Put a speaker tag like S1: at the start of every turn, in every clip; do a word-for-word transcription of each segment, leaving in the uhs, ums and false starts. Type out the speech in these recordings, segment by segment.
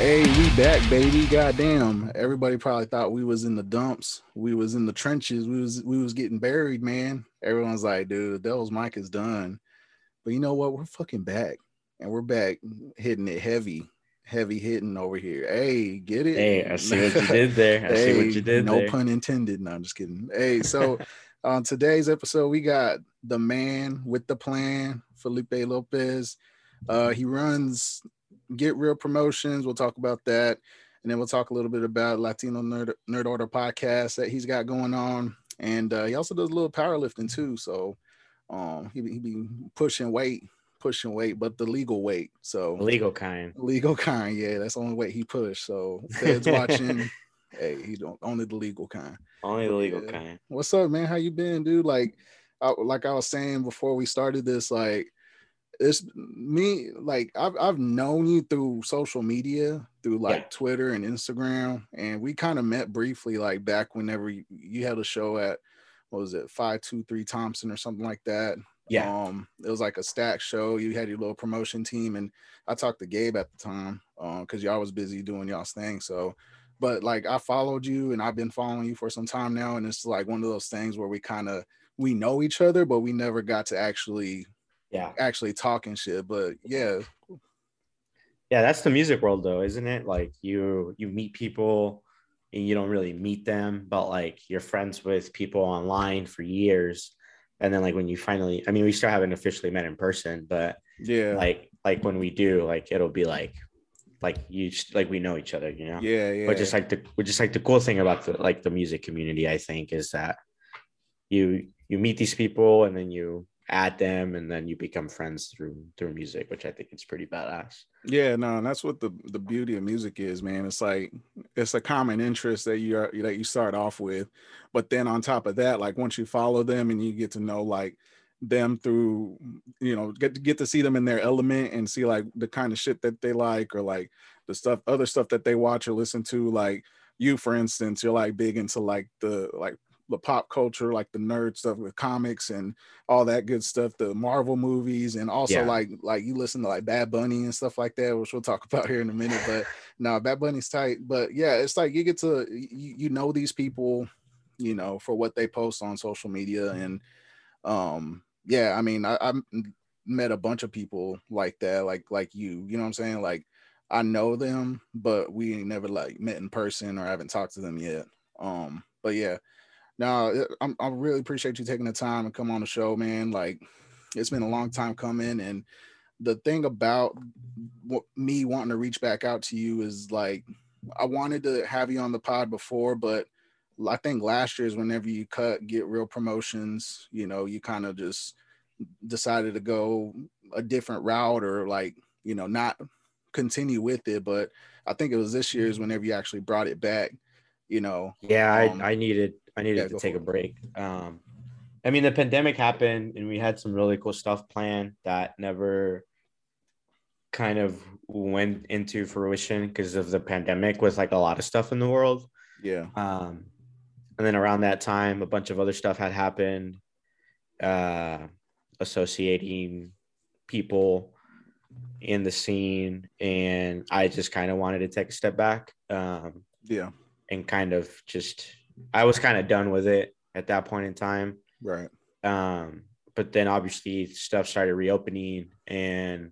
S1: Hey, we back, baby. Goddamn. Everybody probably thought we was in the dumps. We was in the trenches. We was we was getting buried, man. Everyone's like, dude, Devil's Mike is done. But you know what? We're fucking back. And we're back hitting it heavy. Heavy hitting over here. Hey, get it?
S2: Hey, I see what you did there. I see what
S1: Hey,
S2: you did
S1: no
S2: there.
S1: pun intended. No, I'm just kidding. Hey, so on today's episode, we got the man with the plan, Felipe Lopez. Uh, he runs Get Real Promotions. We'll talk about that. And then we'll talk a little bit about Latino Nerd, Nerd Order podcast that he's got going on. And uh, he also does a little powerlifting too. So um, he, he be pushing weight, pushing weight, but the legal weight. So
S2: Legal kind.
S1: legal kind. Yeah, that's the only weight he pushed. So Fed's watching. Hey, he don't only the legal kind.
S2: Only the
S1: But
S2: legal
S1: yeah,
S2: kind.
S1: what's up, man? How you been, dude? Like, I, like I was saying before we started this, like it's me. Like I've I've known you through social media, through
S2: Yeah.
S1: like Twitter and Instagram, and we kind of met briefly, like back whenever you, you had a show at what was it, five two three Thompson or something like that.
S2: Yeah.
S1: Um, it was like a stack show. You had your little promotion team, and I talked to Gabe at the time, um, because y'all was busy doing y'all's thing. So, but like I followed you, and I've been following you for some time now, and it's like one of those things where we kind of we know each other, but we never got to actually
S2: Yeah.
S1: actually talking shit. But yeah,
S2: Yeah, that's the music world though, isn't it? Like you you meet people and you don't really meet them, but like you're friends with people online for years. And then like when you finally, I mean, we still haven't officially met in person, but
S1: yeah,
S2: like like when we do, like it'll be like like you just, like we know each other, you know.
S1: yeah,
S2: But
S1: yeah,
S2: just like the which is like the cool thing about the like the music community, I think, is that you you meet these people and then you add them and then you become friends through through music, which I think is pretty badass.
S1: yeah. No, and that's what the the beauty of music is, man. It's like it's a common interest that you are that you start off with, but then on top of that, like once you follow them and you get to know like them through, you know, get to get to see them in their element and see like the kind of shit that they like or like the stuff, other stuff that they watch or listen to. Like you, for instance, you're like big into like the like the pop culture, like the nerd stuff with comics and all that good stuff, the Marvel movies, and also
S2: Yeah.
S1: like like you listen to like Bad Bunny and stuff like that, which we'll talk about here in a minute. But no, Bad Bunny's tight. But yeah, it's like you get to you, you know these people, you know, for what they post on social media. And um yeah, I mean, I, I met a bunch of people like that, like like you, you know what I'm saying? Like I know them, but we ain't never like met in person or haven't talked to them yet. Um, but yeah, no, I'm, I really appreciate you taking the time and come on the show, man. Like, it's been a long time coming, and the thing about what, me wanting to reach back out to you is like, I wanted to have you on the pod before, but I think last year is whenever you cut Get Real Promotions, you know, you kind of just decided to go a different route or like, you know, not continue with it. But I think it was this year's whenever you actually brought it back, you know.
S2: Yeah, I,
S1: Um,
S2: I needed I
S1: yeah,
S2: needed to
S1: go
S2: take
S1: for
S2: a
S1: it.
S2: break. Um, I mean, the pandemic happened and we had some really cool stuff planned that never kind of went into fruition because of the pandemic with like a lot of stuff in the world.
S1: Yeah.
S2: Um, and then around that time, a bunch of other stuff had happened, uh, associating people in the scene, and I just kind of wanted to take a step back. Um,
S1: Yeah.
S2: and kind of just I was kind of done with it at that point in time.
S1: Right.
S2: Um, but then obviously stuff started reopening, and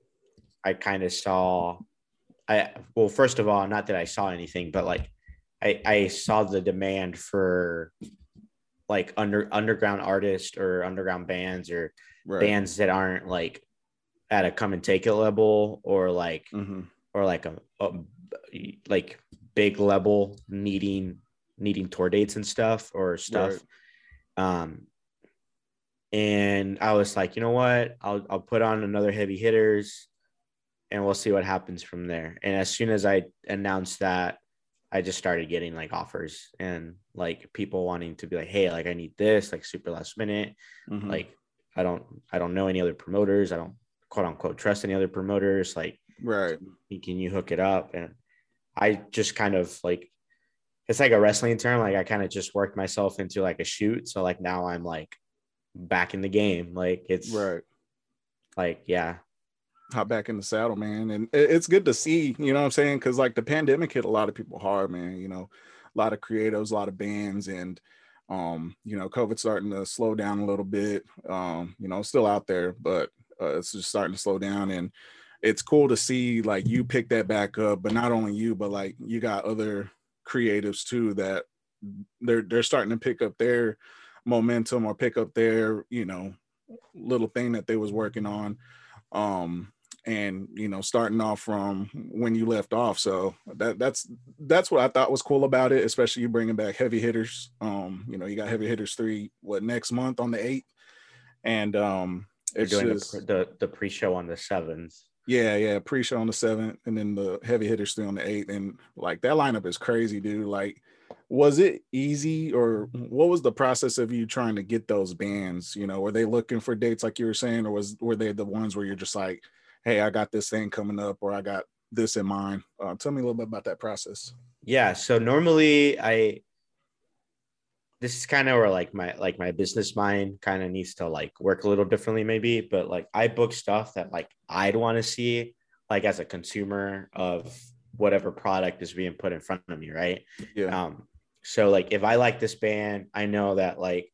S2: I kind of saw I well, first of all, not that I saw anything, but like I I saw the demand for like under underground artists or underground bands or
S1: Right.
S2: bands that aren't like at a come and take it level or like
S1: Mm-hmm.
S2: or like a, a like big level needing needing tour dates and stuff or
S1: Right.
S2: stuff. Um, and I was like, you know what? I'll I'll put on another heavy hitters and we'll see what happens from there. And as soon as I announced that, I just started getting like offers and like people wanting to be like, hey, like I need this, like super last minute.
S1: Mm-hmm.
S2: Like I don't I don't know any other promoters. I don't quote unquote trust any other promoters. Like,
S1: Right.
S2: can you hook it up? And I just kind of like it's like a wrestling term. Like I kind of just worked myself into like a shoot. So like now I'm like back in the game. Like it's
S1: Right.
S2: like, yeah.
S1: hop back in the saddle, man. And it, it's good to see, you know what I'm saying? Because like the pandemic hit a lot of people hard, man. You know, a lot of creatives, a lot of bands, and um, you know, COVID starting to slow down a little bit. Um, you know, it's still out there, but uh, it's just starting to slow down. And it's cool to see like you pick that back up, but not only you, but like you got other creatives too that they're they're starting to pick up their momentum or pick up their, you know, little thing that they was working on. Um, and you know, starting off from when you left off. So that that's that's what I thought was cool about it, especially you bringing back Heavy Hitters. Um, you know, you got Heavy Hitters three what next month on the eighth, and um,
S2: We're
S1: it's
S2: doing the
S1: just
S2: the, the pre-show on the seventh.
S1: yeah, yeah, pre-show on the seventh, and then the Heavy Hitters three on the eighth, and like that lineup is crazy, dude. Like, was it easy, or what was the process of you trying to get those bands? You know, were they looking for dates like you were saying, or was were they the ones where you're just like, hey, I got this thing coming up, or I got this in mind? Uh, tell me a little bit about that process.
S2: Yeah. So normally I this is kind of where like my like my business mind kind of needs to like work a little differently maybe, but like I book stuff that like I'd want to see like as a consumer of whatever product is being put in front of me, right?
S1: Yeah,
S2: Um so like if I like this band, I know that like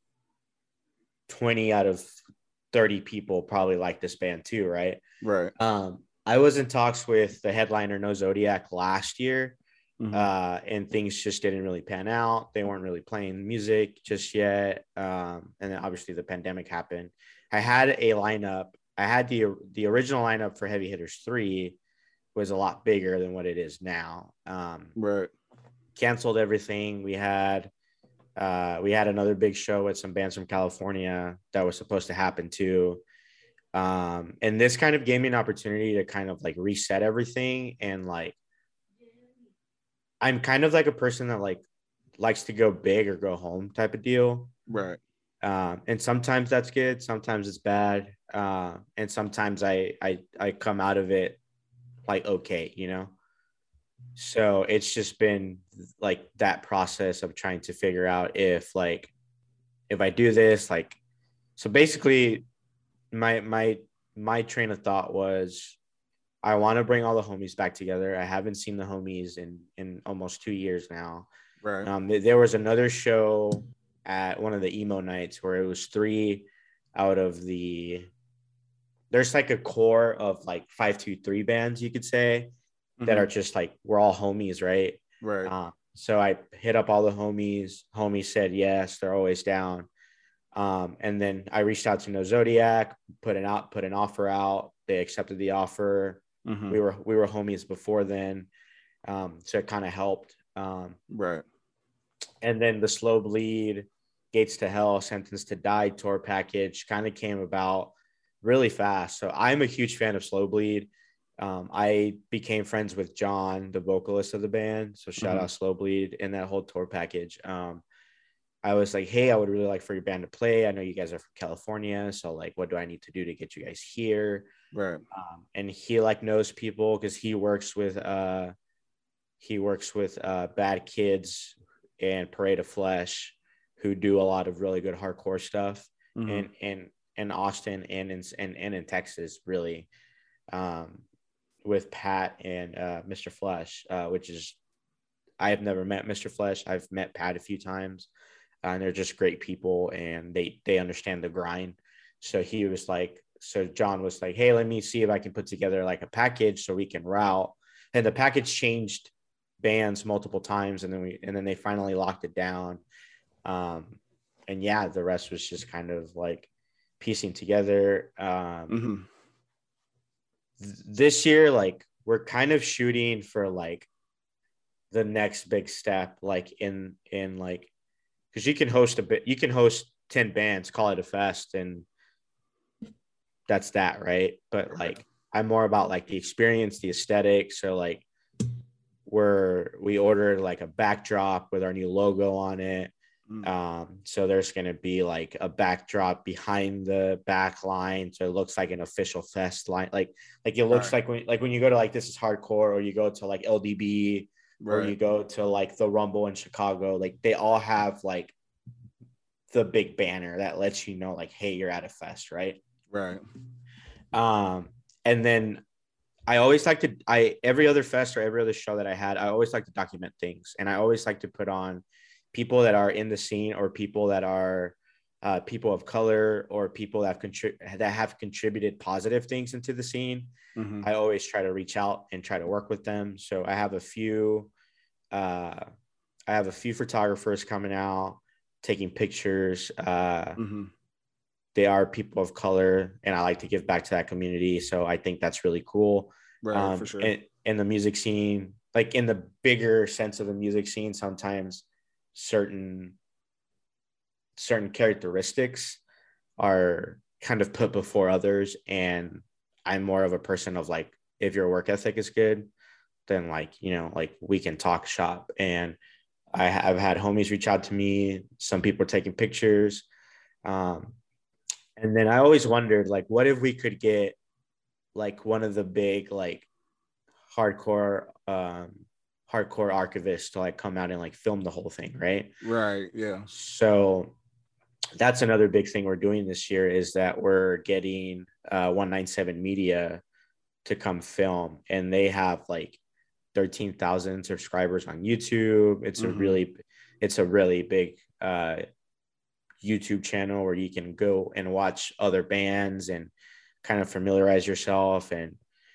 S2: twenty out of thirty people probably like this band too, right?
S1: right.
S2: Um I was in talks with the headliner No Zodiac last year,
S1: Mm-hmm.
S2: uh, and things just didn't really pan out. They weren't really playing music just yet, um, and then obviously the pandemic happened. I had a lineup. I had the the original lineup for Heavy Hitters three was a lot bigger than what it is now. Um,
S1: Right.
S2: Canceled everything. We had uh, we had another big show with some bands from California that was supposed to happen too. Um, and this kind of gave me an opportunity to kind of like reset everything and like I'm kind of like a person that like likes to go big or go home type of deal.
S1: Right.
S2: Um, and sometimes that's good, sometimes it's bad, uh, and sometimes I I I come out of it like okay, you know. So it's just been like that process of trying to figure out if like if I do this like so basically my my my train of thought was I want to bring all the homies back together. I haven't seen the homies in in almost two years now.
S1: Right.
S2: Um, there was another show at one of the emo nights where it was three out of the. There's like a core of like five two three bands you could say that
S1: Mm-hmm.
S2: are just like we're all homies, right?
S1: Right.
S2: Uh, so I hit up all the homies. Homies said yes, they're always down. Um, and then I reached out to No Zodiac, put an out, put an offer out. They accepted the offer.
S1: Mm-hmm.
S2: We were we were homies before then, um, so it kind of helped. Um,
S1: Right.
S2: and then the Slow Bleed, Gates to Hell, Sentence to Die tour package kind of came about really fast. So I'm a huge fan of Slow Bleed. Um, I became friends with John, the vocalist of the band. So shout
S1: Mm-hmm.
S2: out Slow Bleed and that whole tour package. Um, I was like, hey, I would really like for your band to play. I know you guys are from California. So like, what do I need to do to get you guys here?
S1: Right.
S2: Um, and he like knows people because he works with uh he works with uh Bad Kids and Parade of Flesh, who do a lot of really good hardcore stuff
S1: Mm-hmm.
S2: in in in Austin and in and, and in Texas, really. Um, with Pat and uh Mister Flesh, uh, which is I have never met Mister Flesh. I've met Pat a few times, uh, and they're just great people, and they they understand the grind. So he was like, so John was like, hey, let me see if I can put together like a package so we can route. And the package changed bands multiple times, and then we and then they finally locked it down. Um, and yeah, the rest was just kind of like piecing together. Um,
S1: Mm-hmm.
S2: th- this year, like we're kind of shooting for like the next big step, like in in like because you can host a bit, you can host ten bands, call it a fest, and that's that, right? But
S1: Right.
S2: like I'm more about like the experience, the aesthetic. So like we're we ordered like a backdrop with our new logo on it.
S1: Mm-hmm.
S2: Um, so there's gonna be like a backdrop behind the back line, so it looks like an official fest line. Like like it looks
S1: Right.
S2: like when like when you go to like This Is Hardcore, or you go to like L D B, or
S1: Right.
S2: you go to like the Rumble in Chicago, like they all have like the big banner that lets you know like, hey, you're at a fest, right?
S1: Right.
S2: Um, and then I always like to, I, every other fest or every other show that I had, I always like to document things. And I always like to put on people that are in the scene, or people that are uh, people of color, or people that have, contri- that have contributed positive things into the scene.
S1: Mm-hmm.
S2: I always try to reach out and try to work with them. So I have a few, uh, I have a few photographers coming out, taking pictures. Uh,
S1: Mm-hmm.
S2: They are people of color, and I like to give back to that community. So I think that's really cool.
S1: Right,
S2: Um,
S1: for sure.
S2: and in the music scene, like in the bigger sense of the music scene, sometimes certain certain characteristics are kind of put before others. And I'm more of a person of like, if your work ethic is good, then like, you know, like we can talk shop. And I have had homies reach out to me. Some people are taking pictures. Um, and then I always wondered, like, what if we could get like one of the big, like hardcore, um, hardcore archivists to like come out and like film the whole thing. Right.
S1: Right. Yeah.
S2: So that's another big thing we're doing this year, is that we're getting uh, one ninety-seven Media to come film, and they have like thirteen thousand subscribers on YouTube. It's
S1: Mm-hmm.
S2: a really, it's a really big uh, YouTube channel where you can go and watch other bands and kind of familiarize yourself. And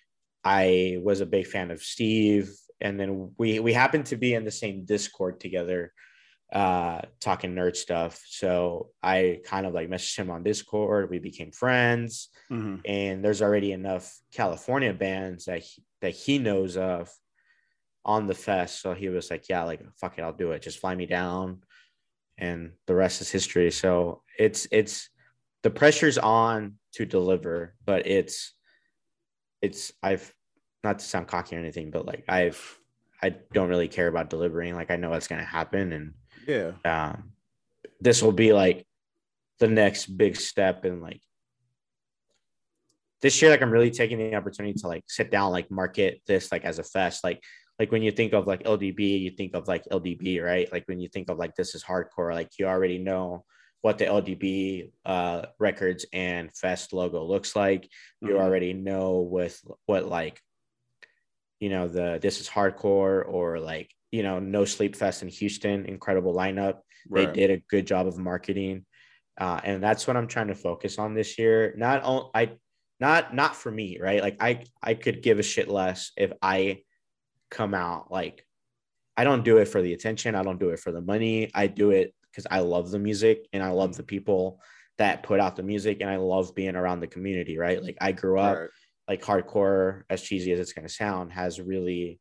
S2: I was a big fan of Steve, and then we we happened to be in the same Discord together, uh talking nerd stuff. So I kind of like messaged him on Discord. We became friends.
S1: Mm-hmm.
S2: And there's already enough California bands that he, that he knows of on the fest. So he was like, yeah, like fuck it, I'll do it, just fly me down, and the rest is history. So it's it's the pressure's on to deliver, but it's it's I've, not to sound cocky or anything, but like I've I don't really care about delivering. Like I know what's going to happen. And
S1: Yeah.
S2: um, this will be like the next big step in like this year. Like I'm really taking the opportunity to like sit down, like market this like as a fest. Like, like when you think of like L D B, you think of like L D B, right? Like when you think of like This Is Hardcore, like you already know what the L D B uh, records and fest logo looks like. You
S1: Mm-hmm.
S2: already know with what like, you know, the This Is Hardcore, or like, you know, No Sleep Fest in Houston, incredible lineup. They
S1: Right.
S2: did a good job of marketing. Uh, and that's what I'm trying to focus on this year. Not all, I, not, not for me, right? Like I, I could give a shit less if I come out. Like, I don't do it for the attention. I don't do it for the money. I do it because I love the music and I love the people that put out the music, and I love being around the community, right? Like I grew up,
S1: Right.
S2: like hardcore, as cheesy as it's going to sound, has really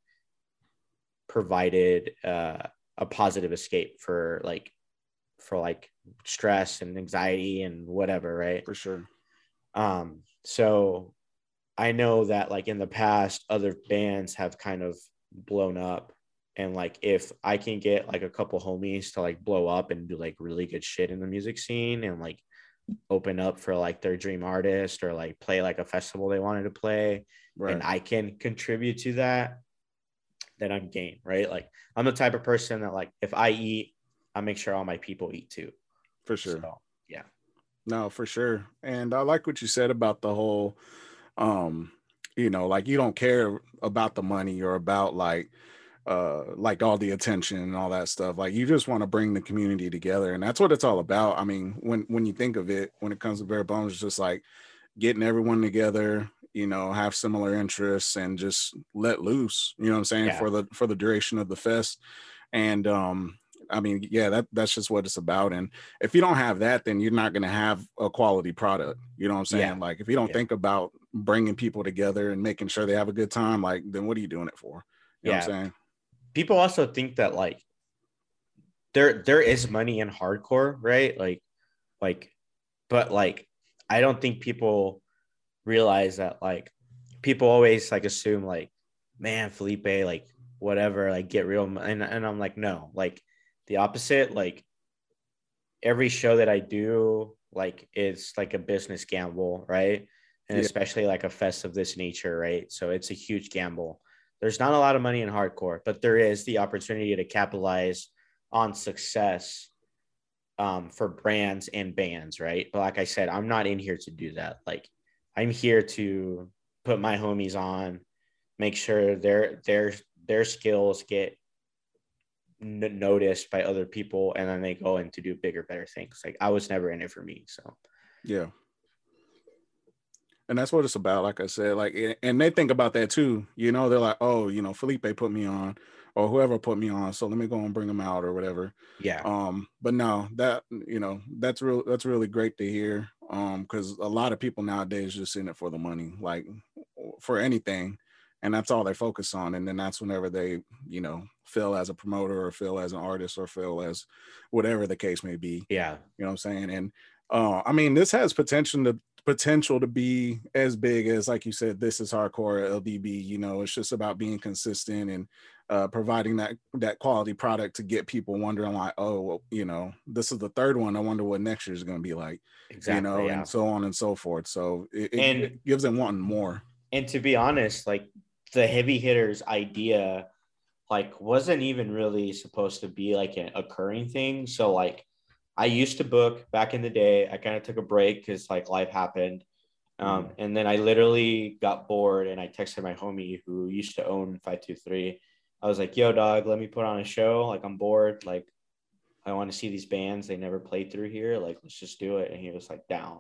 S2: provided uh, a positive escape for like, for like stress and anxiety and whatever, right?
S1: For sure.
S2: Um, so I know that like in the past, other bands have kind of blown up. And like if I can get like a couple homies to like blow up and do like really good shit in the music scene, and like open up for like their dream artist, or like play like a festival they wanted to play,
S1: Right.
S2: and I can contribute to that, then I'm game, right? Like I'm the type of person that like if I eat, I make sure all my people eat too.
S1: For sure.
S2: So, yeah.
S1: No, for sure. And I like what you said about the whole, um, you know, like you don't care about the money or about like, uh, like all the attention and all that stuff. Like you just want to bring the community together, and that's what it's all about. I mean, when when you think of it, when it comes to Bare Bones, it's just like getting everyone together, you know, have similar interests and just let loose. You know what I'm saying,
S2: Yeah.
S1: for the for the duration of the fest. And um, I mean, yeah, that that's just what it's about. And if you don't have that, then you're not going to have a quality product. You know what I'm saying?
S2: Yeah.
S1: Like if you don't
S2: Yeah.
S1: think about bringing people together and making sure they have a good time, like then what are you doing it for? You know
S2: Yeah.
S1: what I'm saying?
S2: People also think that like there there is money in hardcore, right? Like like but like I don't think people realize that like people always like assume like, man, Felipe, like whatever, like get real. And, and I'm like, no, like the opposite. Like every show that I do, like it's like a business gamble, right? And
S1: Yeah.
S2: especially like a fest of this nature, right? So it's a huge gamble. There's not a lot of money in hardcore, but there is the opportunity to capitalize on success um, for brands and bands, right? But like I said, I'm not in here to do that. Like I'm here to put my homies on, make sure their their their skills get n- noticed by other people, and then they go in to do bigger, better things. Like I was never in it for me. So
S1: Yeah. And that's what it's about. Like I said, like, and they think about that too. You know, they're like, oh, you know, Felipe put me on, or whoever put me on, so let me go and bring them out or whatever.
S2: yeah.
S1: Um, but no, that, you know, that's real. That's really great to hear. Um, because a lot of people nowadays just in it for the money, like for anything, and that's all they focus on. And then that's whenever they, you know, fail as a promoter or fail as an artist or fail as whatever the case may be.
S2: Yeah.
S1: You know what I'm saying? And uh, I mean, this has potential to potential to be as big as, like you said, This Is Hardcore, L D B. You know, it's just about being consistent and uh, providing that that quality product to get people wondering, like, oh, well, you know, this is the third one. I wonder what next year is going to be like.
S2: Exactly.
S1: You know,
S2: Yeah.
S1: and so on and so forth. So it, it,
S2: and
S1: it gives them wanting more.
S2: And to be honest, like the heavy hitters idea, like wasn't even really supposed to be like an occurring thing. So like I used to book back in the day. I kind of took a break because like life happened. Um, mm. And then I literally got bored and I texted my homie who used to own five two three. I was like, yo, dog, let me put on a show. Like, I'm bored. Like, I want to see these bands. They never played through here. Like, let's just do it. And he was like, down.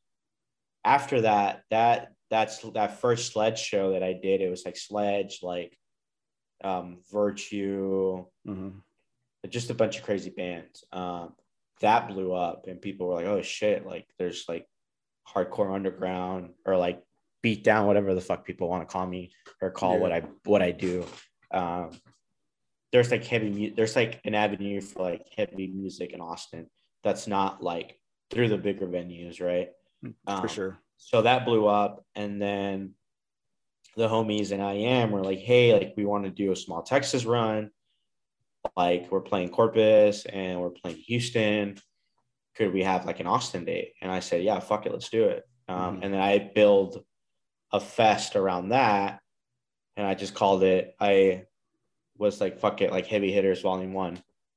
S2: After that, that that's that first Sledge show that I did. It was like Sledge, like um, Virtue, mm-hmm. just a bunch of crazy bands. Um, that blew up and people were like, oh shit, like there's like hardcore underground or like beat down, whatever the fuck people want to call me or call yeah. what I what I do. Um, there's like heavy there's like an avenue for like heavy music in Austin that's not like through the bigger venues, right?
S1: For um, sure.
S2: So that blew up, and then the homies and I am were like, hey, like we want to do a small Texas run. Like we're playing Corpus and we're playing Houston. Could we have like an Austin date? And I said, yeah, fuck it, let's do it. Um, mm-hmm. And then I build a fest around that, and I just called it. I was like, fuck it, like Heavy Hitters Volume One,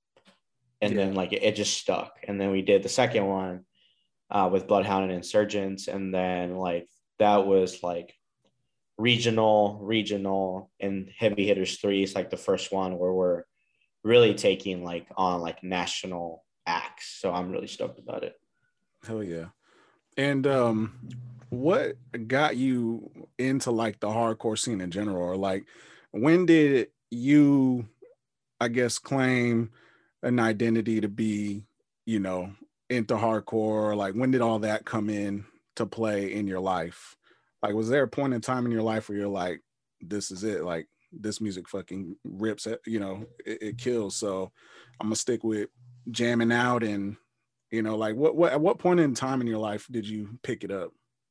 S2: and yeah. then like it, it just stuck. And then we did the second one uh, with Bloodhound and Insurgents, and then like that was like regional, regional, and Heavy Hitters Three is like the first one where we're really taking like on like national acts. So I'm really stoked about it.
S1: Hell yeah. And um what got you into like the hardcore scene in general? Or like when did you, I guess, claim an identity to be, you know, into hardcore? Like when did all that come in to play in your life? Like was there a point in time in your life where you're like, this is it, like this music fucking rips, you know, it, it kills, so I'm gonna stick with jamming out? And you know, like what what at what point in time in your life did you pick it up?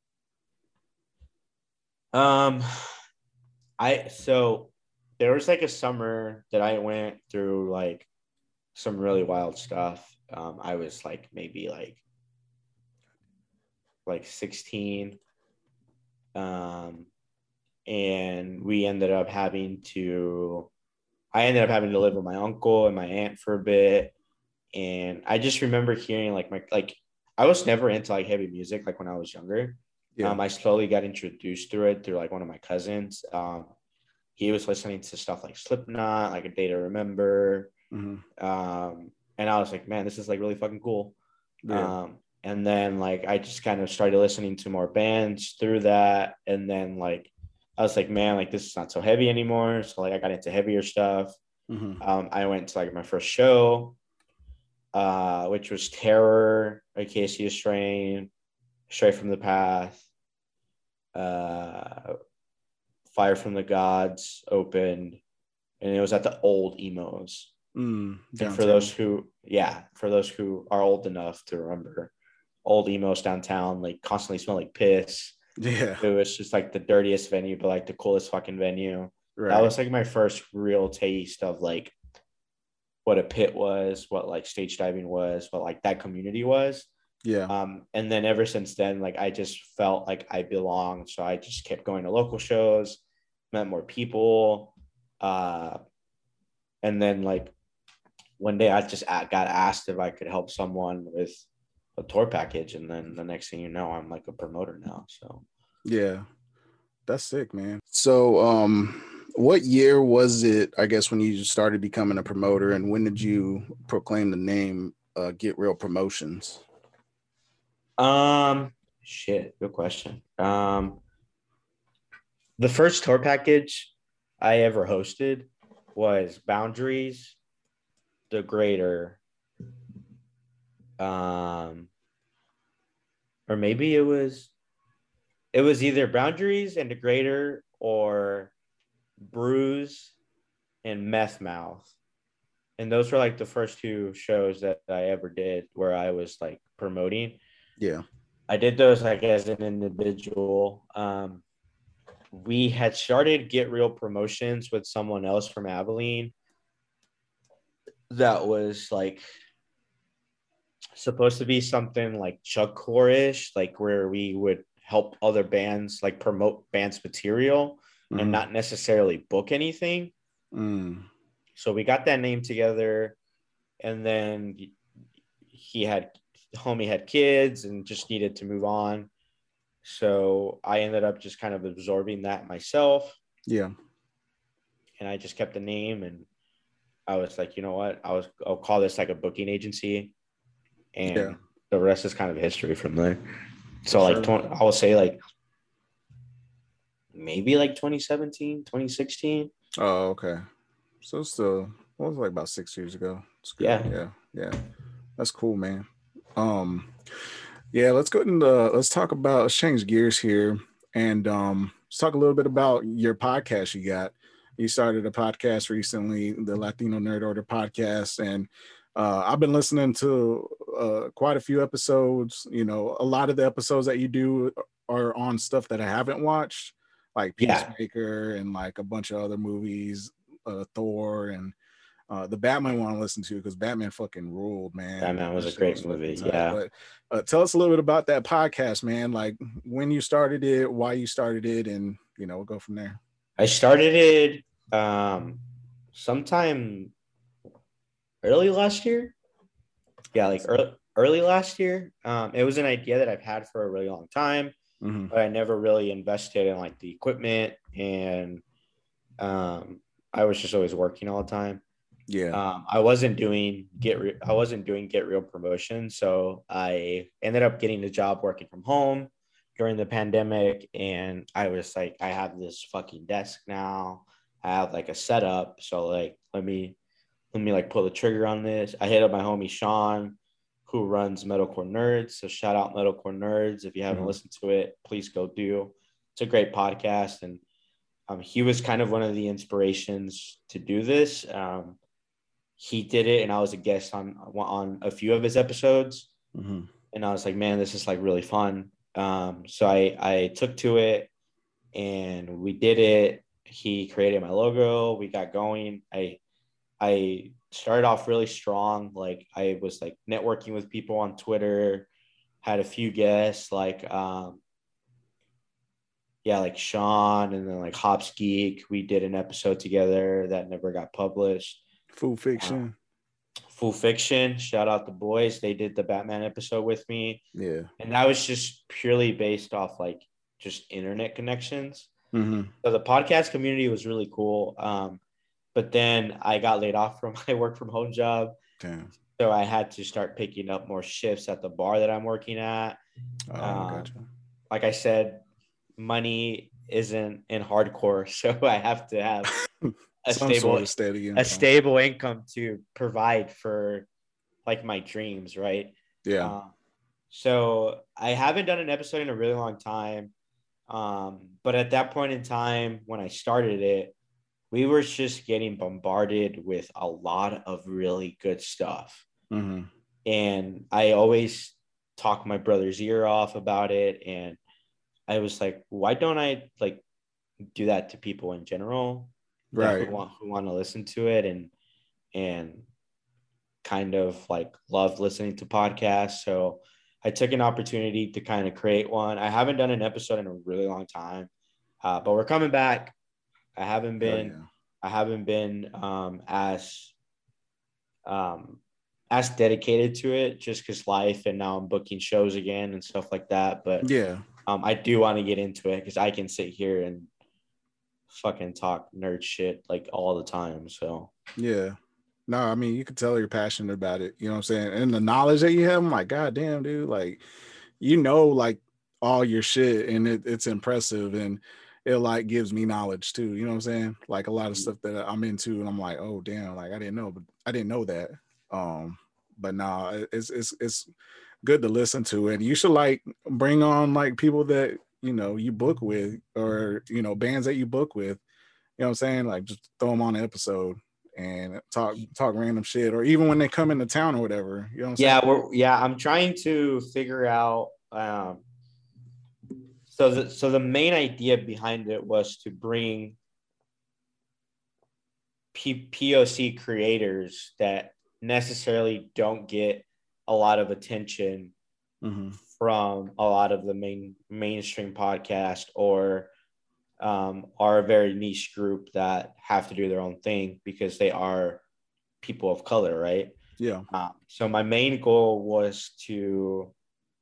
S2: Um I so there was like a summer that I went through like some really wild stuff. Um I was like maybe like like sixteen. Um and we ended up having to I ended up having to live with my uncle and my aunt for a bit. And I just remember hearing like my, like, I was never into like heavy music. Like when I was younger, yeah. um, I slowly got introduced through it through like one of my cousins. Um, he was listening to stuff like Slipknot, like A Day to Remember. Mm-hmm. Um, and I was like, man, this is like really fucking cool. Yeah. Um, and then like, I just kind of started listening to more bands through that. And then like, I was like, man, like this is not so heavy anymore. So like I got into heavier stuff. Mm-hmm. Um, I went to like my first show, uh, which was Terror, Acacia Strain, Stray from the Path, uh, Fire from the Gods opened, and it was at the old Emos. Mm, and for those who, yeah, for those who are old enough to remember, old Emos downtown, like constantly smell like piss.
S1: Yeah.
S2: It was just like the dirtiest venue, but like the coolest fucking venue. Right. That was like my first real taste of like what a pit was, what like stage diving was, what like that community was.
S1: Yeah.
S2: Um, and then ever since then, like I just felt like I belonged. So I just kept going to local shows, met more people. Uh, and then like one day I just got asked if I could help someone with a tour package. And then the next thing you know, I'm like a promoter now. So
S1: yeah. That's sick, man. So, um, what year was it, I guess, when you started becoming a promoter, and when did you proclaim the name uh, Get Real Promotions?
S2: Um, shit, good question. Um, the first tour package I ever hosted was Boundaries, Degrader, um, or maybe it was it was either Boundaries and Degrader or Bruise and Meth Mouth. And those were like the first two shows that I ever did where I was like promoting.
S1: Yeah.
S2: I did those like as an individual. Um, we had started Get Real Promotions with someone else from Abilene that was like supposed to be something like Chuckcore-ish, like where we would help other bands like promote bands material mm-hmm. and not necessarily book anything.
S1: Mm.
S2: So we got that name together, and then he had homie had kids and just needed to move on. So I ended up just kind of absorbing that myself.
S1: Yeah.
S2: And I just kept the name, and I was like, you know what? I was I'll call this like a booking agency. And yeah. the rest is kind of history from there. So For like sure. I will say like maybe like twenty seventeen, twenty sixteen.
S1: Oh, okay. So still, what was it, like about six years ago?
S2: Yeah.
S1: Yeah. Yeah. That's cool, man. Um, yeah, let's go and uh, let's talk about, let's change gears here. And um, let's talk a little bit about your podcast you got. You started a podcast recently, the Latino Nerd Order podcast. And uh, I've been listening to uh, quite a few episodes. You know, a lot of the episodes that you do are on stuff that I haven't watched, like Peacemaker yeah. and like a bunch of other movies, uh, Thor and uh, the Batman one I listen to because Batman fucking ruled, man.
S2: Batman was that a great was movie, yeah.
S1: But uh, tell us a little bit about that podcast, man. Like when you started it, why you started it, and you know, we'll go from there.
S2: I started it um, sometime early last year. Yeah, like early, early last year. Um, it was an idea that I've had for a really long time, mm-hmm. but I never really invested in like the equipment, and um, I was just always working all the time.
S1: Yeah,
S2: um, I wasn't doing get re- I wasn't doing Get Real Promotion, so I ended up getting a job working from home during the pandemic, and I was like, I have this fucking desk now. I have like a setup, so like let me let me like pull the trigger on this. I hit up my homie Sean, who runs Metalcore Nerds. So shout out Metalcore Nerds. If you haven't mm-hmm. listened to it, please go do. It's a great podcast, and um, he was kind of one of the inspirations to do this. Um, he did it, and I was a guest on on a few of his episodes, mm-hmm. and I was like, man, this is like really fun. Um, so I I took to it, and we did it. He created my logo. We got going. I I started off really strong. Like I was like networking with people on Twitter, had a few guests like um yeah, like Sean, and then like Hops Geek. We did an episode together that never got published.
S1: Full Fiction.
S2: Um, Full Fiction. Shout out the boys. They did the Batman episode with me.
S1: Yeah.
S2: And that was just purely based off like just internet connections.
S1: Mm-hmm.
S2: So the podcast community was really cool. Um, but then I got laid off from my work from home job.
S1: Damn.
S2: So I had to start picking up more shifts at the bar that I'm working at.
S1: Oh,
S2: um,
S1: gotcha.
S2: Like I said, money isn't in hardcore. So I have to have a
S1: Some
S2: stable,
S1: sort of steady income.
S2: a stable income to provide for like my dreams. Right.
S1: Yeah.
S2: Uh, so I haven't done an episode in a really long time. Um, but at that point in time, when I started it, we were just getting bombarded with a lot of really good stuff.
S1: Mm-hmm.
S2: And I always talk my brother's ear off about it. And I was like, why don't I like do that to people in general?
S1: Right.
S2: Who want, who want to listen to it and, and kind of like love listening to podcasts. So I took an opportunity to kind of create one. I haven't done an episode in a really long time, uh, but we're coming back. I haven't been, oh, yeah. I haven't been um, as, um, as dedicated to it just because life, and now I'm booking shows again and stuff like that. But
S1: yeah,
S2: Um, I do want to get into it because I can sit here and fucking talk nerd shit like all the time. So
S1: Yeah. No, I mean, you can tell you're passionate about it. You know what I'm saying? And the knowledge that you have, I'm like, God damn, dude. Like, you know, like all your shit, and it, it's impressive. And it like gives me knowledge too. You know what I'm saying? Like a lot of stuff that I'm into, and I'm like, oh damn, like I didn't know, but I didn't know that. Um, but nah, it- it's it's it's good to listen to. And you should like bring on like people that you know you book with, or you know, bands that you book with. You know what I'm saying? Like just throw them on an episode and talk talk random shit, or even when they come into town or whatever. You know what I'm saying?
S2: yeah, we're yeah. I'm trying to figure out. Um, so the so the main idea behind it was to bring P- POC creators that necessarily don't get a lot of attention
S1: Mm-hmm.
S2: from a lot of the main mainstream podcast, or um, are a very niche group that have to do their own thing because they are people of color, right?
S1: Yeah.
S2: Um, so my main goal was to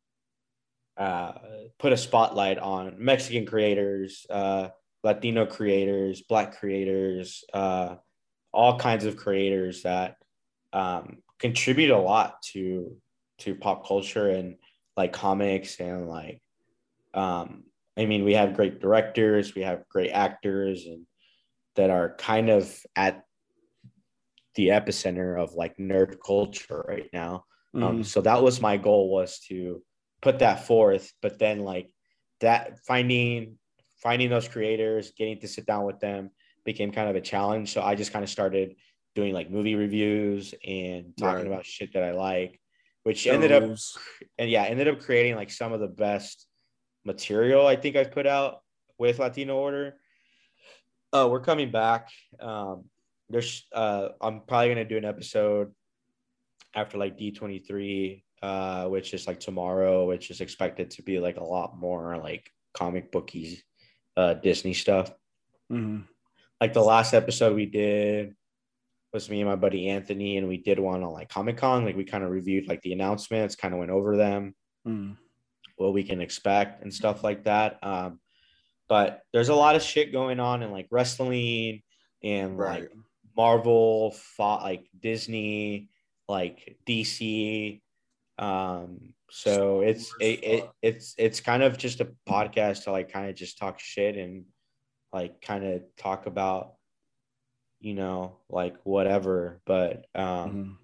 S2: uh, put a spotlight on Mexican creators, uh, Latino creators, Black creators, uh, all kinds of creators that um, contribute a lot to to pop culture and like comics and like um, I mean we have great directors, we have great actors, and that are kind of at the epicenter of like nerd culture right now. Um,
S1: Mm-hmm.
S2: so that was my goal, was to put that forth, but then like that finding finding those creators, getting to sit down with them became kind of a challenge. So I just kind of started doing like movie reviews and talking
S1: Right.
S2: about shit that I like, which ended up
S1: Shows.
S2: and yeah, ended up creating like some of the best material I think I've put out with Latino Order. Oh, we're coming back. Um, there's uh, I'm probably gonna do an episode after like D twenty-three, uh, which is like tomorrow, which is expected to be like a lot more like comic booky, uh, Disney stuff.
S1: Mm-hmm.
S2: Like the last episode we did was me and my buddy Anthony, and we did one on like Comic Con. Like we kind of reviewed like the announcements, kind of went over them,
S1: Mm-hmm.
S2: what we can expect and stuff like that. Um, but there's a lot of shit going on in like wrestling and
S1: Right.
S2: like Marvel, fought like Disney, like D C. Um, so it's it, it it's it's kind of just a podcast to like kind of just talk shit and like kind of talk about you know like whatever. But um,
S1: Mm-hmm.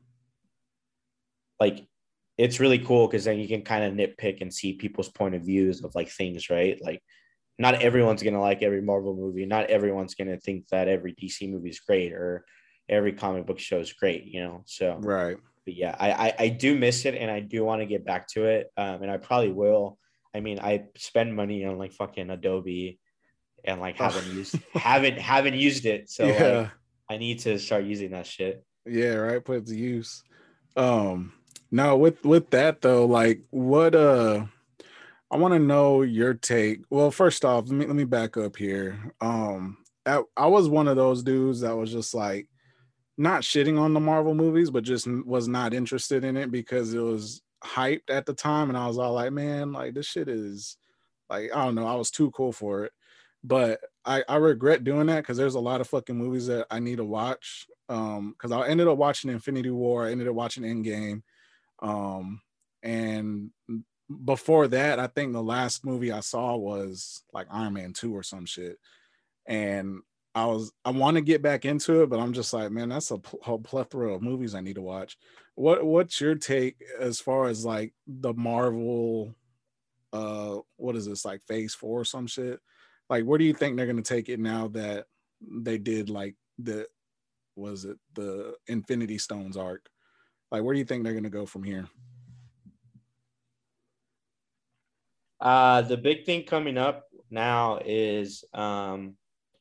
S2: like it's really cool because then you can kind of nitpick and see people's point of views of like things, right? Like not everyone's going to like every Marvel movie. Not everyone's going to think that every D C movie is great or every comic book show is great, you know? So,
S1: Right.
S2: but yeah, I, I, I do miss it and I do want to get back to it. Um, and I probably will. I mean, I spend money on like fucking Adobe and like
S1: Oh.
S2: haven't used, haven't, haven't used it. So like,
S1: Yeah.
S2: I need to start using that shit.
S1: Yeah. Right. Put it to use. Um. No, with with that though, like, what? Uh, I want to know your take. Well, first off, let me let me back up here. Um, I, I was one of those dudes that was just like not shitting on the Marvel movies, but just was not interested in it because it was hyped at the time, and I was all like, man, like this shit is like I don't know, I was too cool for it. But I I regret doing that because there's a lot of fucking movies that I need to watch. Um, because I ended up watching Infinity War, I ended up watching Endgame, um, and before that, I think the last movie I saw was like Iron Man two or some shit. And I was I want to get back into it, but I'm just like, man, that's a pl- whole plethora of movies I need to watch. What what's your take as far as like the Marvel uh what is this, like phase four or some shit? Like where do you think they're gonna take it now that they did like the was it the Infinity Stones arc? Like where do you think they're gonna go from here?
S2: Uh, the big thing coming up now is, um,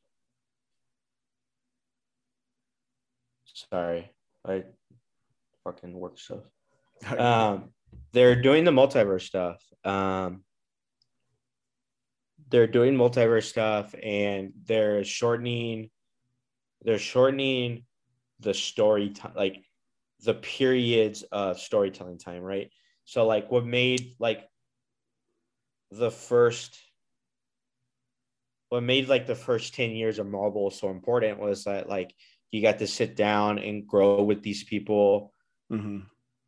S2: sorry, I fucking work stuff.
S1: Oh, you good?
S2: Um, they're doing the multiverse stuff. Um, they're doing multiverse stuff, and they're shortening. They're shortening the story time, like the periods of storytelling time, right? So, like, what made like the first, what made like the first ten years of Marvel so important was that like you got to sit down and grow with these people.
S1: Mm-hmm.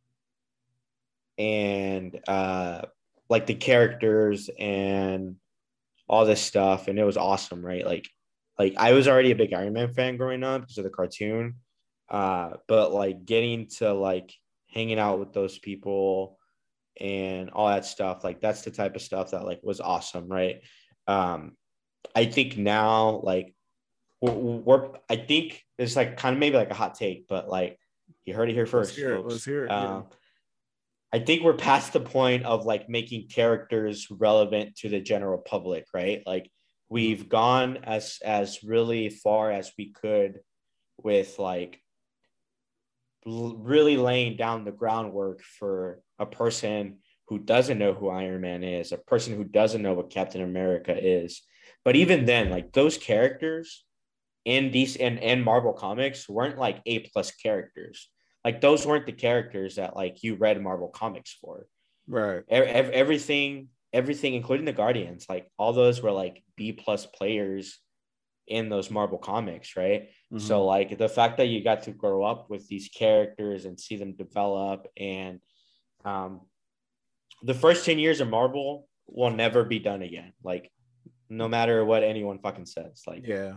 S2: And uh, like the characters and all this stuff. And it was awesome, right? Like, like I was already a big Iron Man fan growing up because of the cartoon. Uh, but like getting to like hanging out with those people and all that stuff, like that's the type of stuff that like was awesome, right? Um, I think now, like we're, we're I think it's like kind of maybe like a hot take, but like you heard it here first,
S1: Let's hear
S2: folks.
S1: it. Let's hear it.
S2: Um,
S1: Yeah.
S2: I think we're past the point of like making characters relevant to the general public, right? Like we've gone as as really far as we could with like l- really laying down the groundwork for a person who doesn't know who Iron Man is, a person who doesn't know what Captain America is. But even then, like those characters in these and and Marvel comics weren't like A plus characters. Like those weren't the characters that like you read Marvel comics for.
S1: Right.
S2: E- ev- everything, everything, including the Guardians, like all those were like B plus players in those Marvel comics, right?
S1: Mm-hmm.
S2: So like the fact that you got to grow up with these characters and see them develop, and um, the first ten years of Marvel will never be done again. Like no matter what anyone fucking says, like
S1: yeah,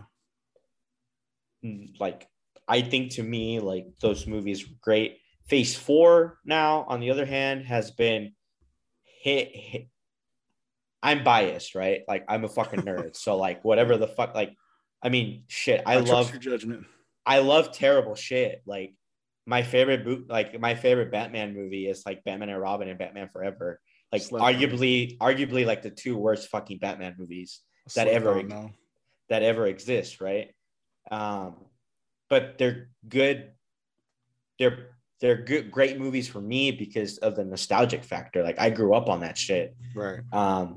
S2: like I think to me, like those movies were great. Phase four now, on the other hand, has been hit, hit. I'm biased, right? Like I'm a fucking nerd. So like whatever the fuck, like, I mean, shit. I,
S1: I
S2: love
S1: trust your judgment.
S2: I love terrible shit. Like my favorite boot, like my favorite Batman movie is like Batman and Robin and Batman Forever. Like
S1: Slept
S2: arguably, on. arguably like the two worst fucking Batman movies that
S1: Slept
S2: ever
S1: on,
S2: that ever exist, right? Um, but they're good. They're they're good, great movies for me because of the nostalgic factor. Like I grew up on that shit.
S1: Right.
S2: Um,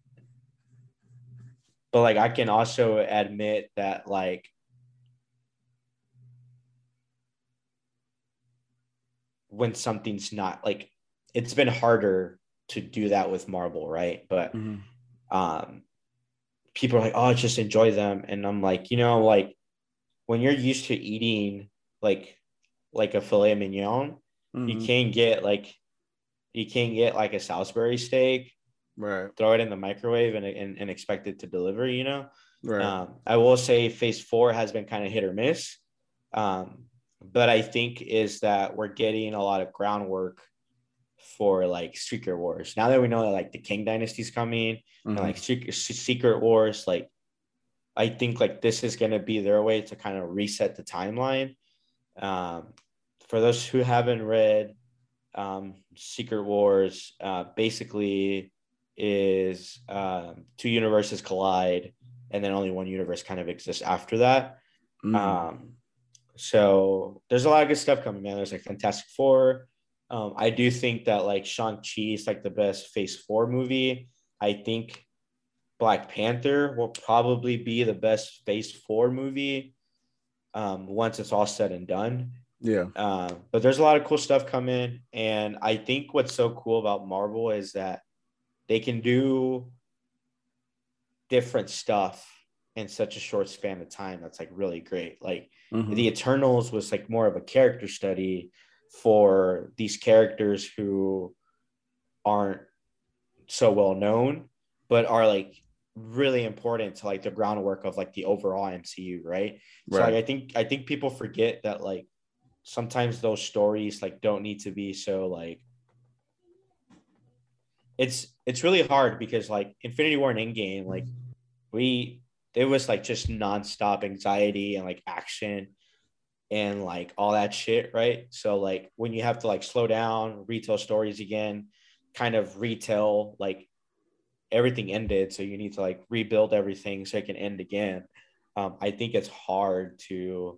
S2: but like I can also admit that like when something's not like, it's been harder to do that with Marvel, right? But mm-hmm. um, people are like, oh, just enjoy them, and I'm like, you know, like when you're used to eating like like a filet mignon, mm-hmm. you can't get like you can't get like a Salisbury steak,
S1: right?
S2: Throw it in the microwave and and, and expect it to deliver, you know.
S1: Right.
S2: Um, I will say Phase Four has been kind of hit or miss, um, but I think is that we're getting a lot of groundwork for like Secret Wars now that we know that like the King Dynasty is coming, mm-hmm. and like Secret, Secret Wars, like I think like this is going to be their way to kind of reset the timeline. Um, for those who haven't read um, Secret Wars, uh, basically is um, two universes collide, and then only one universe kind of exists after that. Mm. Um, so there's a lot of good stuff coming, man. There's like Fantastic Four. Um, I do think that like Shang-Chi is like the best Phase Four movie. I think Black Panther will probably be the best Phase Four movie um, once it's all said and done.
S1: Yeah.
S2: Uh, but there's a lot of cool stuff coming, and I think what's so cool about Marvel is that they can do different stuff in such a short span of time. That's like really great. Like mm-hmm. the Eternals was like more of a character study for these characters who aren't so well known, but are like really important to like the groundwork of like the overall M C U, right? right. So like, I think I think people forget that like sometimes those stories like don't need to be so like it's it's really hard because like Infinity War and Endgame, like we it was like just nonstop anxiety and like action and like all that shit, right? So like when you have to like slow down, retell stories again, kind of retell like everything ended, so you need to like rebuild everything so it can end again. Um, I think it's hard to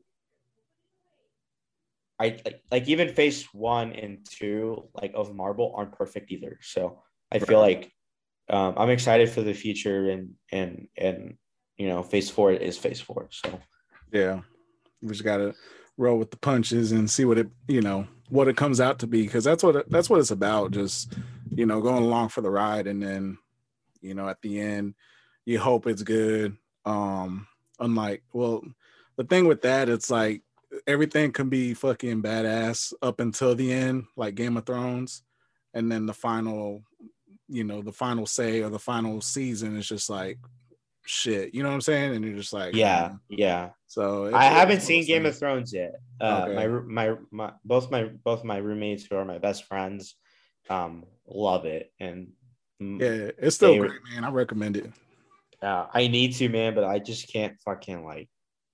S2: I like, like even Phase one and two like of Marvel aren't perfect either. So I feel right. like um, I'm excited for the future, and and and you know Phase four is Phase four. So
S1: yeah, we just gotta roll with the punches and see what it you know what it comes out to be, because that's what it, that's what it's about. Just you know going along for the ride, and then You know, at the end, you hope it's good. Um, unlike, well, the thing with that, it's like everything can be fucking badass up until the end, like Game of Thrones, and then the final, you know, the final say or the final season is just like shit. You know what I'm saying? And you're just like,
S2: Yeah,
S1: uh,
S2: yeah.
S1: so
S2: I
S1: it's it's
S2: haven't
S1: one of
S2: seen
S1: those
S2: Game of
S1: things.
S2: Thrones yet. Uh, my
S1: Okay.
S2: my my both my both my roommates who are my best friends, um, love it, and mm,
S1: Yeah, it's still
S2: they.
S1: great, man. I recommend it.
S2: Uh, I need to, man, but I just can't fucking like.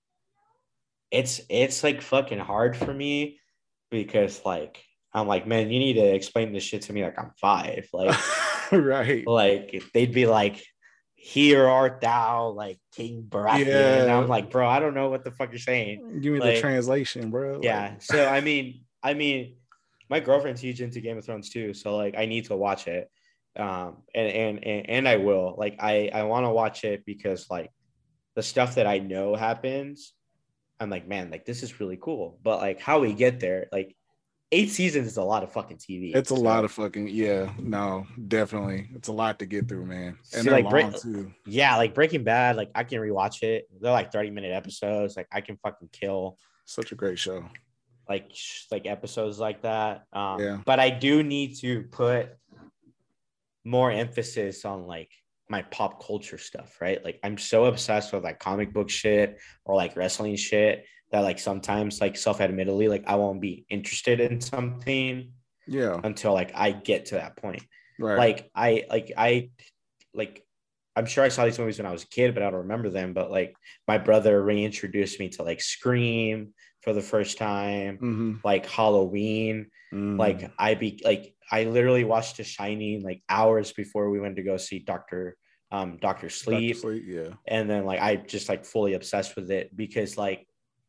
S2: It's it's like fucking hard for me because like I'm like, man, you need to explain this shit to me like I'm five. Like
S1: Right.
S2: like they'd be like, here art thou, like King Baratheon. And I'm
S1: Yeah.
S2: like, bro, I don't know what the fuck you're saying.
S1: Give me the
S2: Like,
S1: translation, bro. Like,
S2: yeah. So I mean, I mean, my girlfriend's huge into Game of Thrones too. So like I need to watch it. Um and and and, and I will. Like I I want to watch it because like the stuff that I know happens, I'm like, man, like this is really cool. But like how we get there, like eight seasons is a lot of fucking T V.
S1: it's a lot
S2: So
S1: of fucking yeah. No, definitely, it's a lot to get through, man. And
S2: see,
S1: they're
S2: like break,
S1: long too.
S2: yeah, like Breaking Bad, like I can rewatch it. They're like thirty minute episodes. Like I can fucking kill
S1: Such a great show.
S2: like sh- like episodes like that. Um,
S1: Yeah.
S2: but I do need to put more emphasis on like my pop culture stuff, right? Like I'm so obsessed with like comic book shit or like wrestling shit that like sometimes like self-admittedly like I won't be interested in something
S1: Yeah.
S2: until like I get to that point.
S1: Right.
S2: Like I like I like I'm sure I saw these movies when I was a kid, but I don't remember them. But like my brother reintroduced me to like Scream for the first time,
S1: Mm-hmm.
S2: like Halloween.
S1: Mm.
S2: Like I be like I literally watched The Shining like hours before we went to go see Doctor um Doctor
S1: Doctor
S2: Sleep.
S1: Sleep. Yeah.
S2: And then like I just like fully obsessed with it because like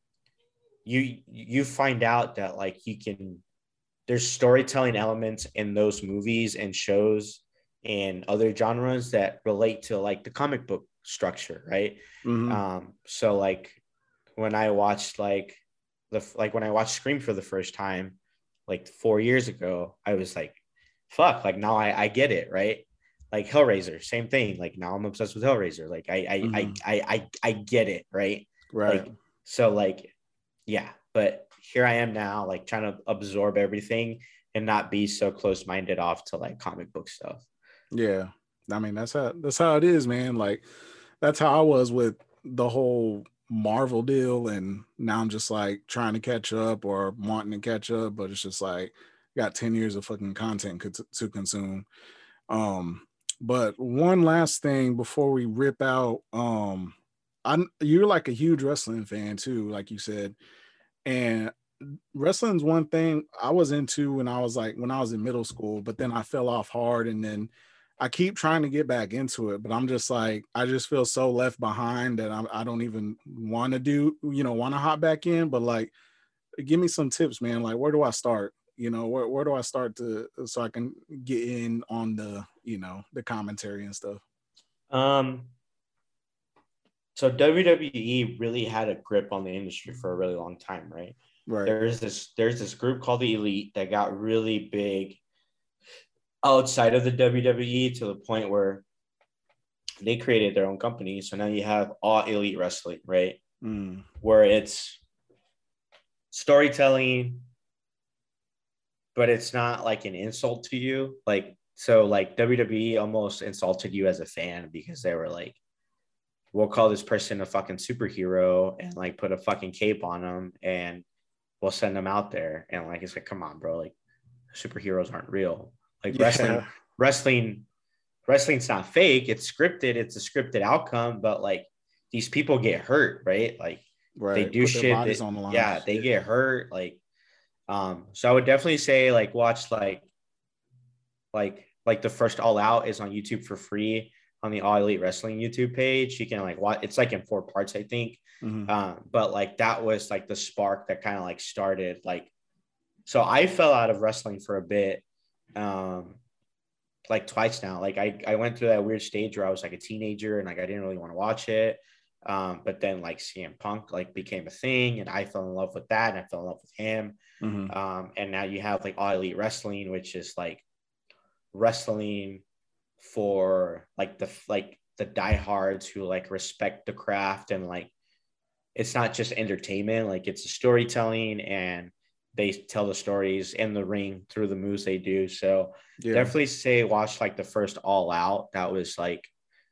S2: you you find out that like you can there's storytelling elements in those movies and shows and other genres that relate to like the comic book structure, right?
S1: Mm-hmm.
S2: Um, so like when I watched like the like when I watched Scream for the first time, like four years ago, I was like, fuck, like now I, I get it, right? Like Hellraiser, same thing. Like now I'm obsessed with Hellraiser. Like I I
S1: Mm-hmm.
S2: I I I, I get it, right?
S1: Right.
S2: Like so like yeah, but here I am now, like trying to absorb everything and not be so close minded off to like comic book stuff.
S1: Yeah. I mean, that's how that's how it is, man. Like that's how I was with the whole Marvel deal, and now I'm just like trying to catch up or wanting to catch up, but it's just like got ten years of fucking content co- to consume. Um, but one last thing before we rip out, um, I you're like a huge wrestling fan too, like you said, and wrestling's one thing I was into when I was like when I was in middle school, but then I fell off hard, and then I keep trying to get back into it, but I'm just like I just feel so left behind that I'm, I don't even want to do you know want to hop back in. But like, give me some tips, man. Like, where do I start? You know, where where do I start to so I can get in on the you know the commentary and stuff?
S2: Um, so W W E really had a grip on the industry for a really long time, right?
S1: Right.
S2: There's this there's this group called the Elite that got really big outside of the W W E to the point where they created their own company. So now you have All Elite Wrestling, right?
S1: Mm.
S2: Where it's storytelling, but it's not like an insult to you. Like, so like W W E almost insulted you as a fan because they were like, we'll call this person a fucking superhero and like put a fucking cape on them and we'll send them out there. And like, it's like, come on, bro. Like, superheroes aren't real. Like,
S1: Yeah.
S2: wrestling, wrestling, wrestling's not fake. It's scripted. It's a scripted outcome, but like, these people get hurt, right? Like, they
S1: Right.
S2: do
S1: Put their
S2: shit
S1: bodies
S2: that,
S1: on the line.
S2: yeah, they get hurt. Like, um, so I would definitely say like watch like like like the first All Out is on YouTube for free on the All Elite Wrestling YouTube page. You can like watch. It's like in four parts, I think.
S1: Mm-hmm.
S2: Um, but like that was like the spark that kind of like started like. So I fell out of wrestling for a bit, um, like twice now. Like I I went through that weird stage where I was like a teenager and like I didn't really want to watch it. Um, but then like C M Punk like became a thing and I fell in love with that and I fell in love with him.
S1: Mm-hmm.
S2: Um, and now you have like All Elite Wrestling, which is like wrestling for like the like the diehards who like respect the craft, and like it's not just entertainment, like it's storytelling, and they tell the stories in the ring through the moves they do. So
S1: Yeah.
S2: definitely say watch like the first All Out. That was like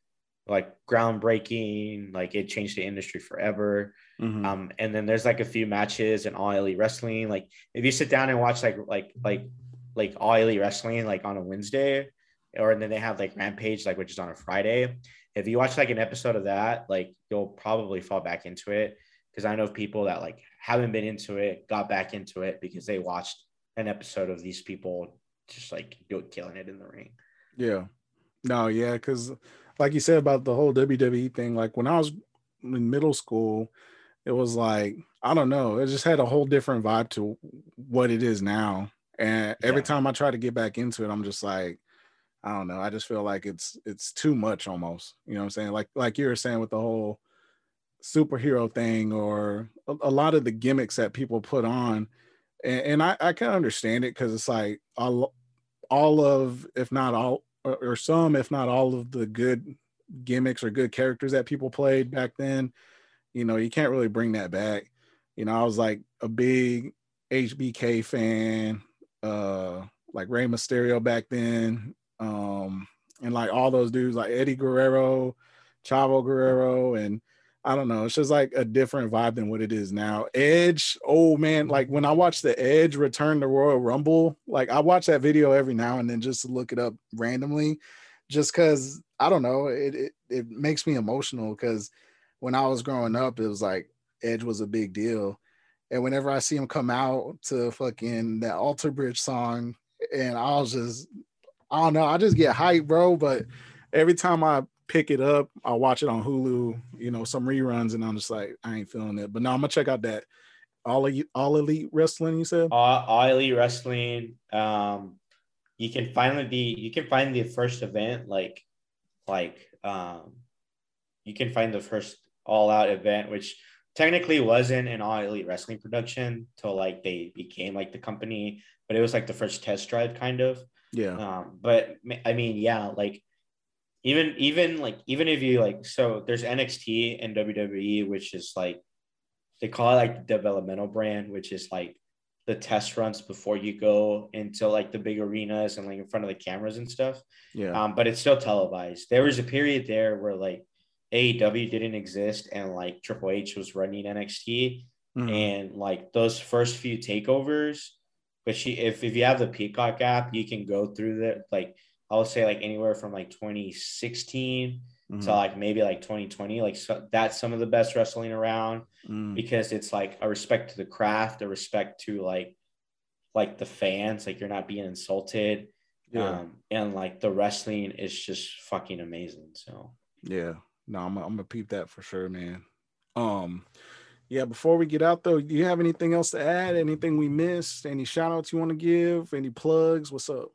S2: like groundbreaking, like it changed the industry forever.
S1: Mm-hmm.
S2: Um, and then there's like a few matches in All Elite Wrestling. Like if you sit down and watch like like like like All Elite Wrestling like on a Wednesday, or and then they have like Rampage, like which is on a Friday. If you watch like an episode of that, like you'll probably fall back into it, because I know people that like haven't been into it got back into it because they watched an episode of these people just like do killing it in the ring.
S1: Yeah. No, yeah, because like you said about the whole W W E thing, like when I was in middle school, it was like, I don't know, it just had a whole different vibe to what it is now. And every
S2: Yeah.
S1: time I try to get back into it, I'm just like, I don't know. I just feel like it's it's too much almost. You know what I'm saying? Like like you were saying with the whole superhero thing, or a, a lot of the gimmicks that people put on. And, and I, I can understand it, because it's like all, all of, if not all, or, or some, if not all of the good gimmicks or good characters that people played back then, you know, you can't really bring that back. You know, I was like a big H B K fan, uh, like Rey Mysterio back then. Um, and like all those dudes like Eddie Guerrero, Chavo Guerrero, and I don't know, it's just like a different vibe than what it is now. Edge, oh man, like when I watch the Edge return to Royal Rumble, like I watch that video every now and then just to look it up randomly, just because I don't know, it, it it makes me emotional, because when I was growing up, it was like Edge was a big deal. And whenever I see him come out to fucking that Alter Bridge song, and I was just, I don't know, I just get hyped, bro. But every time I pick it up, I watch it on Hulu, you know, some reruns, and I'm just like, I ain't feeling it. But no, I'm gonna check out that all elite, all elite wrestling. You said,
S2: All, all Elite Wrestling. Um, you can finally be you can find the first event like like um you can find the first All Out event, which technically wasn't an All Elite Wrestling production till like they became like the company, but it was like the first test drive kind of.
S1: yeah,
S2: Um, but I mean, yeah, like even even like even if you like, so there's N X T and W W E, which is like they call it like the developmental brand, which is like the test runs before you go into like the big arenas and like in front of the cameras and stuff.
S1: yeah,
S2: Um, but it's still televised. There was a period there where like A E W didn't exist and like Triple H was running N X T,
S1: mm-hmm.
S2: and like those first few takeovers. But she, if if you have the Peacock app, you can go through the like I would say like anywhere from like twenty sixteen mm-hmm. to like maybe like twenty twenty. Like so, that's some of the best wrestling around. Mm. Because it's like a respect to the craft, a respect to like like the fans, like you're not being insulted. Yeah. Um, and like the wrestling is just fucking amazing. So
S1: yeah, no, I'm, I'm gonna peep that for sure, man. Um, yeah, before we get out though, do you have anything else to add? Anything we missed? Any shout outs you want to give? Any plugs? What's up?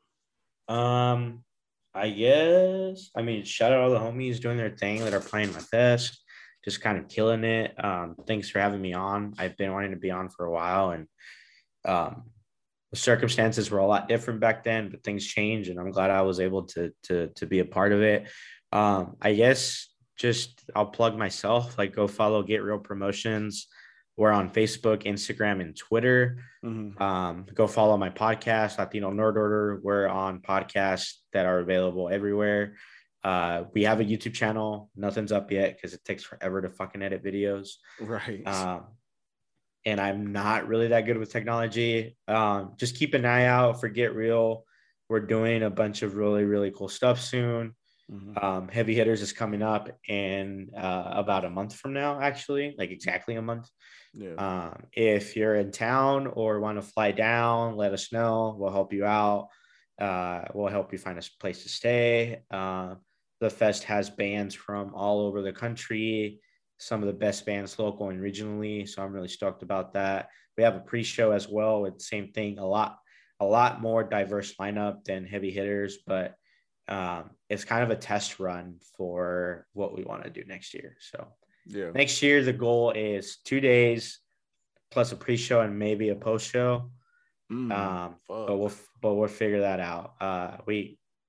S2: Um, I guess I mean shout out all the homies doing their thing that are playing with us, just kind of killing it. Um, thanks for having me on. I've been wanting to be on for a while, and um, the circumstances were a lot different back then, but things change, and I'm glad I was able to to to be a part of it. Um, I guess just I'll plug myself. Like, go follow Get Real Promotions. We're on Facebook, Instagram, and Twitter. Mm-hmm. Um, go follow my podcast, Latino Nerd Order. We're on podcasts that are available everywhere. Uh, we have a YouTube channel. Nothing's up yet because it takes forever to fucking edit videos.
S1: Right.
S2: Um, and I'm not really that good with technology. Um, just keep an eye out for Get Real. We're doing a bunch of really, really cool stuff soon. Mm-hmm. Um, Heavy Hitters is coming up in uh, about a month from now, actually, like exactly a month. Yeah. Um, if you're in town or want to fly down, let us know. We'll help you out. Uh, we'll help you find a place to stay. Uh, the fest has bands from all over the country, some of the best bands local and regionally. So I'm really stoked about that. We have a pre-show as well with the same thing, a lot, a lot more diverse lineup than Heavy Hitters, but um, it's kind of a test run for what we want to do next year. So yeah, next year, the goal is two days plus a pre-show and maybe a post-show. Mm, um, but we'll, but we'll figure that out. Uh, we,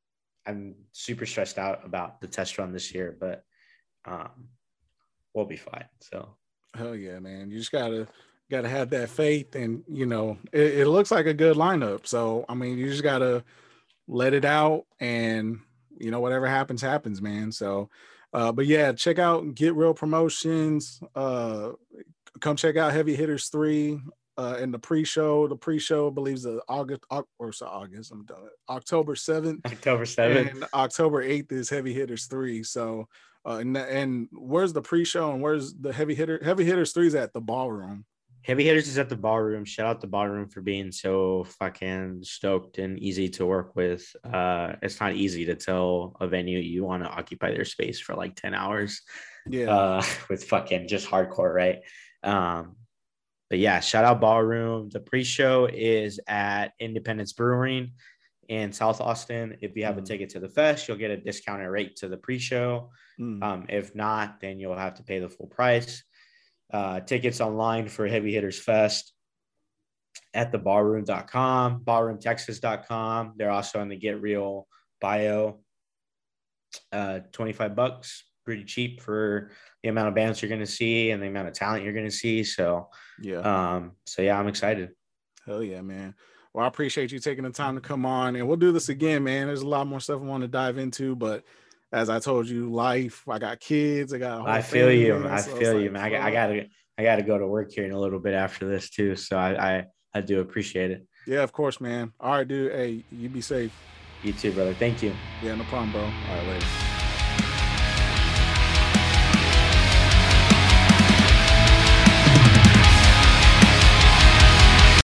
S2: I'm super stressed out about the test run this year, but um, we'll be fine. So
S1: hell yeah, man. You just gotta gotta have that faith, and you know, it, it looks like a good lineup. So I mean, you just gotta let it out, and you know, whatever happens, happens, man. So uh, but yeah, check out Get Real Promotions. Uh come check out Heavy Hitters three. Uh, in the pre-show, the pre-show believes the August or so August, I'm done. October seventh,
S2: October seventh,
S1: and October eighth is Heavy Hitters three. So, uh, and, and where's the pre-show and where's the Heavy Hitter? Heavy Hitters three is at the Ballroom.
S2: Heavy Hitters is at the Ballroom. Shout out the Ballroom for being so fucking stoked and easy to work with. Uh, it's not easy to tell a venue you want to occupy their space for like ten hours.
S1: Yeah,
S2: uh, with fucking just hardcore, right? Um, But yeah, shout out Ballroom. The pre-show is at Independence Brewing in South Austin. If you have mm. a ticket to the fest, you'll get a discounted rate to the pre-show. Mm. Um, if not, then you'll have to pay the full price. Uh, tickets online for Heavy Hitters Fest at the ballroom dot com, ballroom texas dot com. They're also in the Get Real bio. Uh, twenty-five bucks. Pretty cheap for the amount of bands you're going to see and the amount of talent you're going to see. So,
S1: yeah.
S2: Um, so yeah, I'm excited.
S1: Hell yeah, man. Well, I appreciate you taking the time to come on, and we'll do this again, man. There's a lot more stuff I want to dive into, but as I told you, life, I got kids. I got, a whole
S2: I feel
S1: thing,
S2: you.
S1: Man,
S2: I
S1: so
S2: feel you,
S1: like,
S2: man. I, I gotta, I gotta go to work here in a little bit after this too. So I, I, I do appreciate it.
S1: Yeah, of course, man. All right, dude. Hey, you be safe.
S2: You too, brother. Thank you.
S1: Yeah, no problem, bro. All right, later.